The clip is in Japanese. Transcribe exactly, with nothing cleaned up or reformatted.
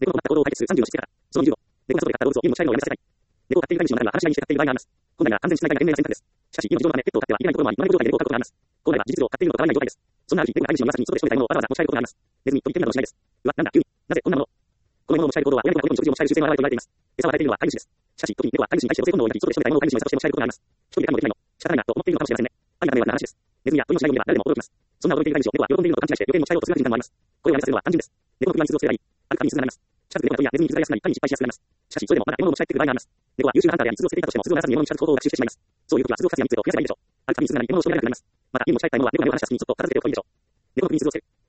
猫の困った行動を解決するさんじゅうのしつけ方。そのにじゅうご、猫が外で飼った動物を家に持ち帰るのをやめさせたい。猫を飼っている飼い主の中には話し合いにして飼っている場合があります。本来なら安全しないが賢明な選択です。しかし、今の事情のためペットを飼ってはいけないところもあり、今の状態で猫を飼うことがあります。本来は事実上飼っているのと変わらない状態です。そんなある日、猫が飼い主の庭先に外で仕留めた獲物をわざわざ持ち帰ることがあります。ネズミ、鳥、鳥などのしないです。うわ、なんだ、急に。なぜこんなもの。この獲物を持ち帰る行動は親猫が子供に食事を持ち帰る習性の表れと言われています。餌を与えているのは飼い主です。しかし、時に猫は飼い主に対して同性本能を抱き、外で仕留めた獲物を飼い主に餌として持ち帰ることがあります。一人で飼いもできないの。仕方ないな、と思っているのかもしれませんね。ありがた迷惑な話です。ネズミや鳥の死骸を見れば誰でも驚きます。そんな驚いている飼い主を猫は喜んでいるのと勘違いして余計に持ち帰ろうとする瞬間もあります。これをやめさせるのは単純です。猫の首輪に傷をつけたり、ある紙に傷がなります。近くで猫や鳥やネズミに傷がりやすくなり、狩りに失敗しやすくなります。しかし、それでもまだ獲物を持ち帰ってくる場合があります。猫は優秀なハンターであり、傷をつけていたとしても、傷を鳴らさずに獲物に近づく方法を学習してしまいます。そういう時は傷を刺すやみつを増やせばいいでしょう。ある紙に傷がなり、獲物を仕留められなくなります。また、家に持ち帰った獲物は猫が見放した隙にそっと片付けておくといいでしょう。猫の首に傷をつける。